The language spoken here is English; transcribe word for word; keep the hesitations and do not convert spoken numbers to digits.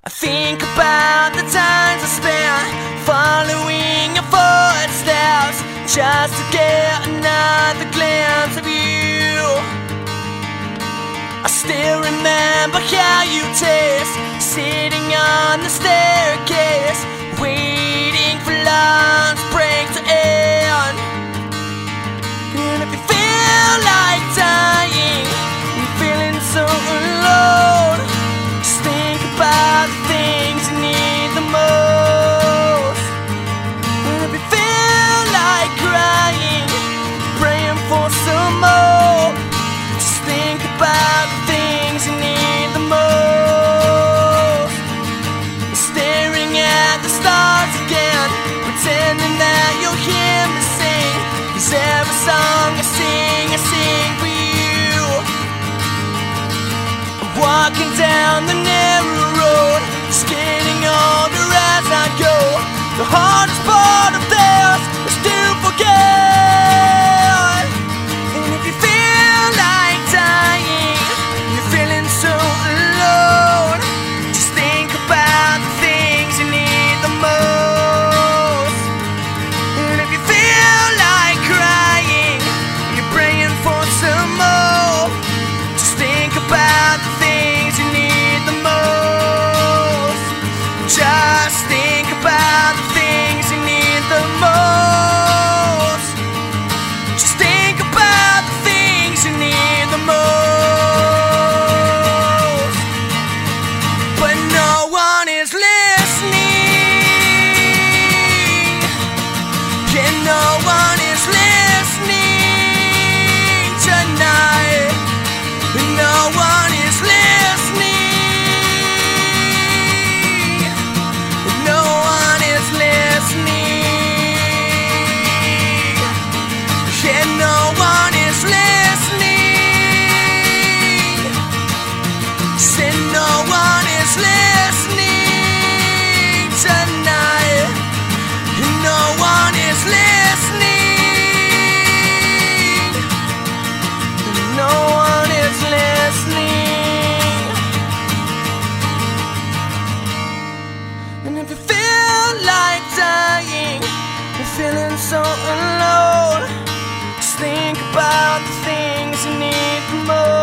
I think about the times I spent following your footsteps just to get another glimpse of you. I still remember how you taste, sitting on the staircase, waiting for lunch break to end. And if you feel like dying, you're feeling so alone, just think about the things you need the most. And if you feel like crying, praying for some more, just think about the things you need the most. Staring at the stars again, pretending that you'll hear me sing, 'cause every song I sing, I sing for you. I'm walking down the narrow road, just getting older as I go. The hardest part of this is to forget. And if you feel like dying, you're feeling so alone, just think about the things you need the most. And if you feel like crying, you're praying for some more, just think about the things you need the most. Just think about the things you need the most. Just think about the things you need the most. But no one is listening. Yeah, no one is listening tonight. No one is listening. No one is listening. Yeah, no one is listening. Said no one is listening tonight. No one is listening. No one is listening. And if you feel like dying, you're feeling so alone, just think about the things you need the most.